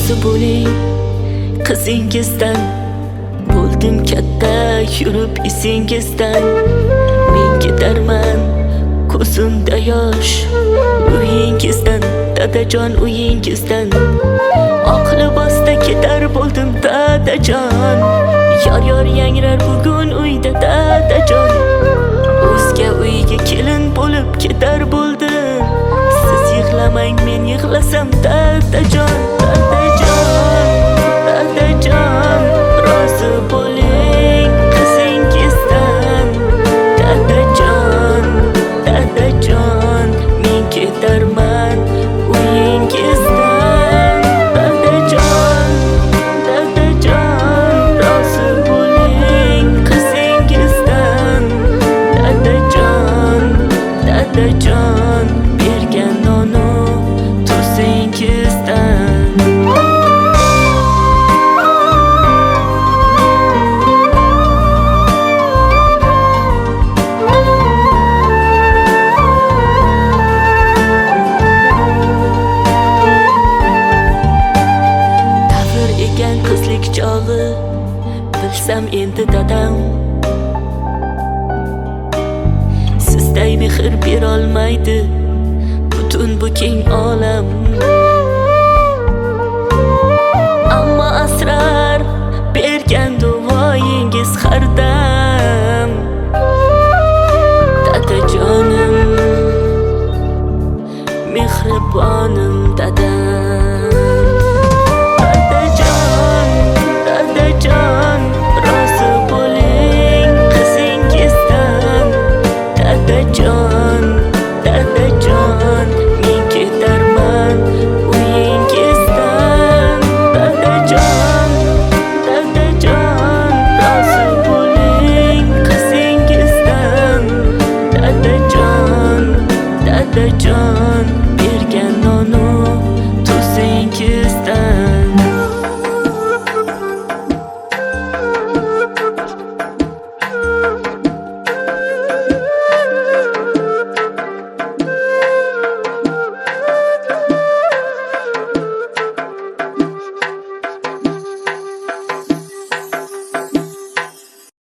rozi bo'ling qizingizdan. Bo'ldim katta yurib esingizdan. Men ketarman ko'zimda yosh uyingizdan, dadajon uyingizdan. Oq libosda ketar bo'ldim dadajon. Yor yangrar bugun uyda dadajon. O'zga uyga kelin bo'lib ketar bo'ldim. Siz yig'lamang men yig'lasam dadajon. Dadajon, dadajon, rozi bo'ling qizingizdan. Dadajon, dadajon, men ketarman uyingizdan. Dadajon, dadajon, rozi bo'ling qizingizdan. Dadajon, dadajon, bergan nonu tuzingizdan. Qizlik chog'i bilsam endi dadam, sizday mehr berolmaydi butun bu keng olam. Ammo asrar bergan duoyingiz har dam. Dadajonim, mehribonim dadam. Dadajon, rozi bo'ling qizingizdan. Dadajon, dadajon, men ketarman uyingizdan. Dadajon, dadajon, rozi bo'ling qizingizdan. Dadajon, dadajon.